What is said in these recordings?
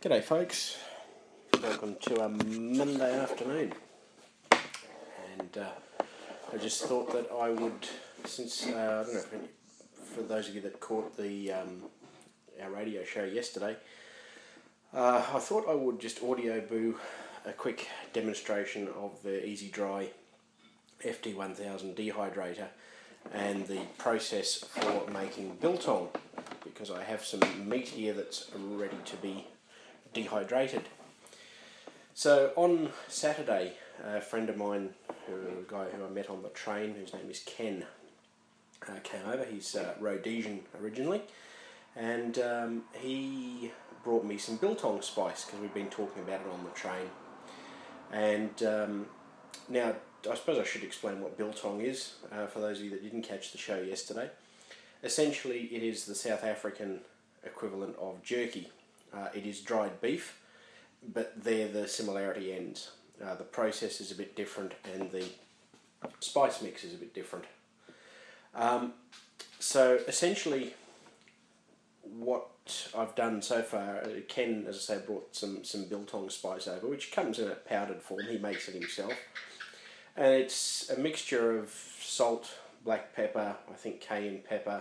G'day folks, welcome to a Monday afternoon, and I just thought that I would, since, I don't know, for those of you that caught the our radio show yesterday, I thought I would just audio boo a quick demonstration of the Easy Dry FT1000 dehydrator and the process for making biltong, because I have some meat here that's ready to be dehydrated. So on Saturday, a friend of mine, a guy who I met on the train, whose name is Ken, came over. He's Rhodesian originally, and he brought me some biltong spice because we've been talking about it on the train. And now I suppose I should explain what biltong is for those of you that didn't catch the show yesterday. Essentially, it is the South African equivalent of jerky. It is dried beef, but there the similarity ends. The process is a bit different and the spice mix is a bit different. So essentially what I've done so far, Ken, as I say, brought some biltong spice over, which comes in a powdered form. He makes it himself. And it's a mixture of salt, black pepper, I think cayenne pepper,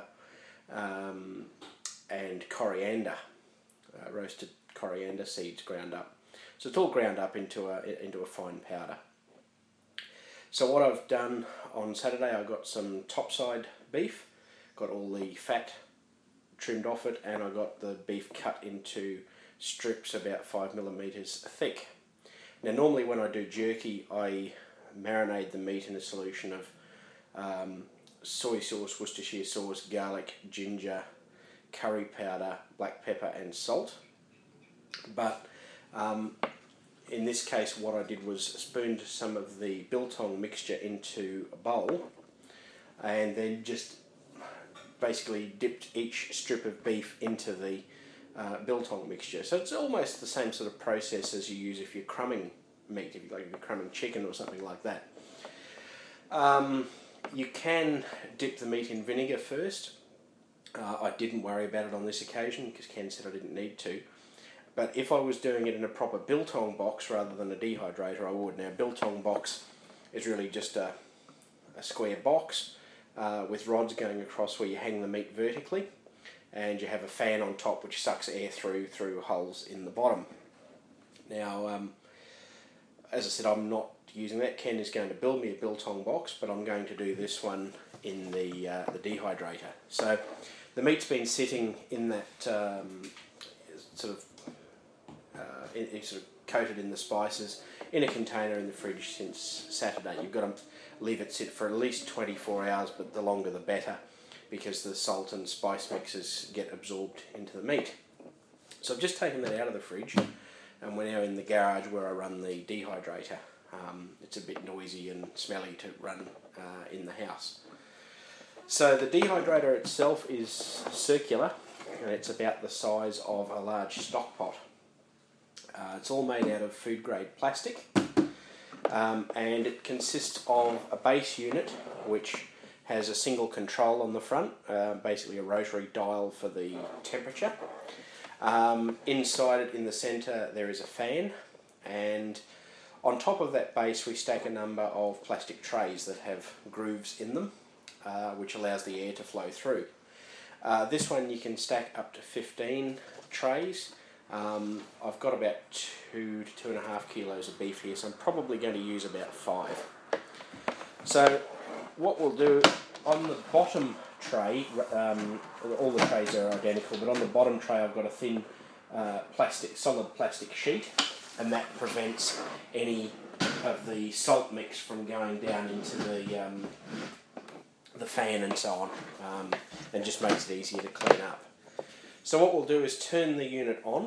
and coriander. Roasted coriander seeds ground up. So it's all ground up into a fine powder. So what I've done on Saturday, I got some topside beef, got all the fat trimmed off it, and I got the beef cut into strips about 5mm thick. Now normally when I do jerky, I marinate the meat in a solution of soy sauce, Worcestershire sauce, garlic, ginger, curry powder, black pepper and salt. But in this case what I did was spooned some of the biltong mixture into a bowl and then just basically dipped each strip of beef into the biltong mixture. So it's almost the same sort of process as you use if you're crumbing meat, if you're crumbing chicken or something like that. You can dip the meat in vinegar first. I didn't worry about it on this occasion because Ken said I didn't need to. But if I was doing it in a proper biltong box rather than a dehydrator, I would. Now, biltong box is really just a square box with rods going across where you hang the meat vertically, and you have a fan on top which sucks air through holes in the bottom. Now, as I said, I'm not using that. Ken is going to build me a biltong box, but I'm going to do this one in the dehydrator. So the meat's been sitting in that sort of coated in the spices in a container in the fridge since Saturday. You've got to leave it sit for at least 24 hours, but the longer the better, because the salt and spice mixes get absorbed into the meat. So I've just taken that out of the fridge, and we're now in the garage where I run the dehydrator. It's a bit noisy and smelly to run in the house. So the dehydrator itself is circular, and it's about the size of a large stock pot. It's all made out of food grade plastic, and it consists of a base unit which has a single control on the front, basically a rotary dial for the temperature. Inside it in the centre there is a fan, and on top of that base we stack a number of plastic trays that have grooves in them, which allows the air to flow through. This one you can stack up to 15 trays. I've got about 2 to 2.5 kilos of beef here, so I'm probably going to use about 5. So what we'll do on the bottom tray, all the trays are identical, but on the bottom tray I've got a thin solid plastic sheet, and that prevents any of the salt mix from going down into the fan and so on, and just makes it easier to clean up. So what we'll do is turn the unit on.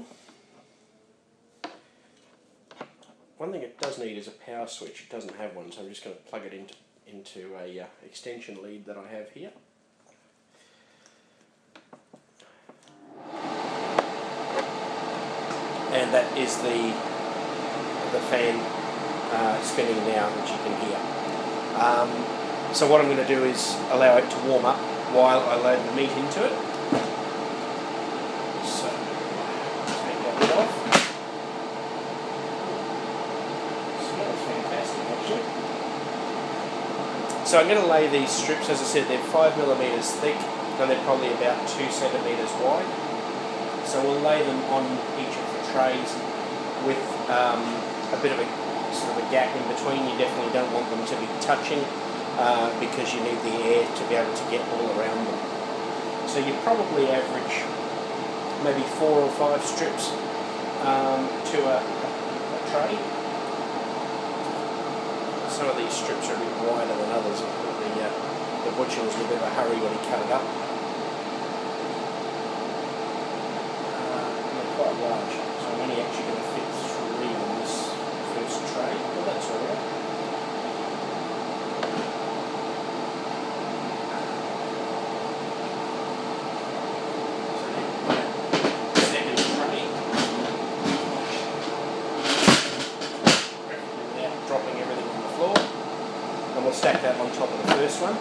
One thing it does need is a power switch. It doesn't have one, so I'm just going to plug it into a extension lead that I have here. And that is the fan spinning now, which you can hear. So what I'm going to do is allow it to warm up while I load the meat into it. So take that lid off. So I'm going to lay these strips, as I said, they're 5mm thick and they're probably about 2 centimetres wide. So we'll lay them on each of the trays with a bit of a sort of a gap in between. You definitely don't want them to be touching because you need the air to be able to get all around them. So you probably average maybe 4 or 5 strips to a tray. Some of these strips are a bit wider than others. The butcher was in a bit of a hurry when he cut it up. They're quite large, so I'm only actually going to fit 3 on this first tray. Well, that's alright. We'll stack that on top of the first one,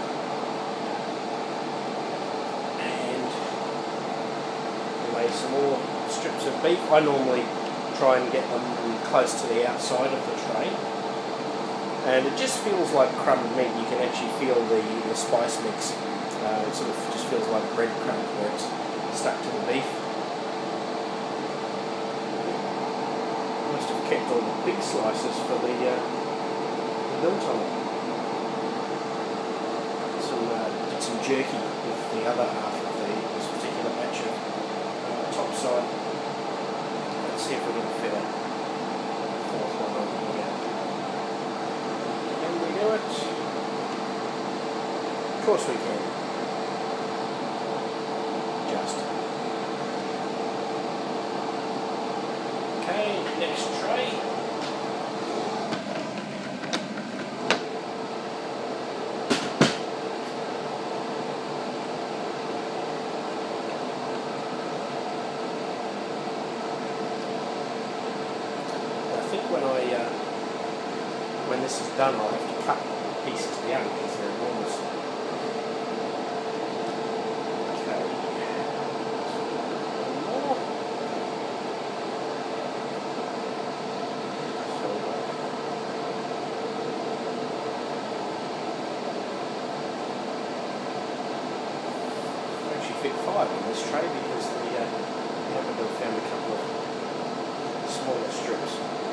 and lay some more strips of beef. I normally try and get them close to the outside of the tray, and it just feels like crumbed meat. You can actually feel the spice mix. It sort of just feels like breadcrumb where it's stuck to the beef. I must have kept all the big slices for the biltong. Some jerky with the other half of this particular batch of top side. Let's see if we can fit a 4th one on here. Can we do it? Of course we can. Just. Okay, next tray. When this is done, I'll have to cut pieces down because they're enormous. Okay. One more. I actually fit 5 on this tray because we happen to have found a couple of smaller strips.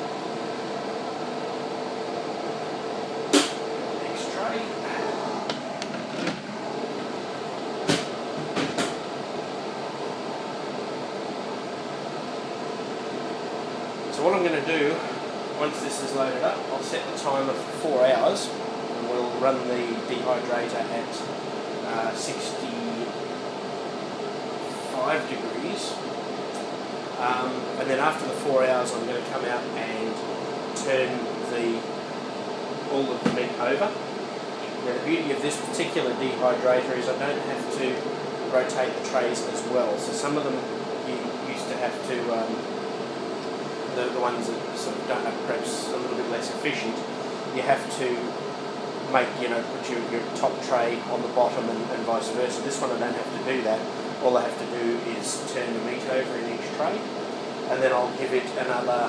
So what I'm going to do, once this is loaded up, I'll set the timer for 4 hours, and we'll run the dehydrator at 65 degrees. And then after the 4 hours, I'm going to come out and turn all of the meat over. Now the beauty of this particular dehydrator is I don't have to rotate the trays as well. So some of them you used to have to, the ones that sort of don't have, perhaps a little bit less efficient, you have to make, put your top tray on the bottom and vice versa. This one I don't have to do that. All I have to do is turn the meat over in each tray, and then I'll give it another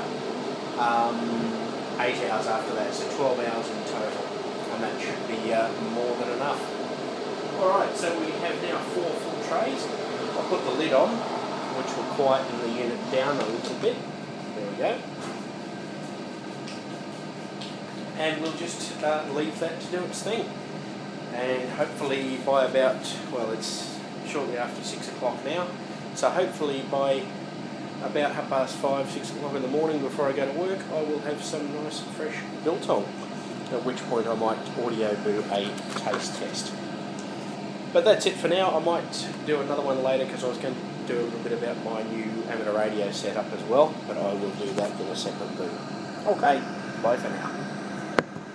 8 hours after that, so 12 hours in total. And that should be more than enough. Alright, so we have now 4 full trays. I'll put the lid on, which will quieten the unit down a little bit. There we go. And we'll just leave that to do its thing. And hopefully by about, well, it's shortly after 6 o'clock now, so hopefully by about 5:30, 6 o'clock in the morning before I go to work, I will have some nice fresh biltong. At which point I might audio boo a taste test. But that's it for now. I might do another one later because I was going to do a little bit about my new amateur radio setup as well, but I will do that in a separate boo. Okay, bye for now.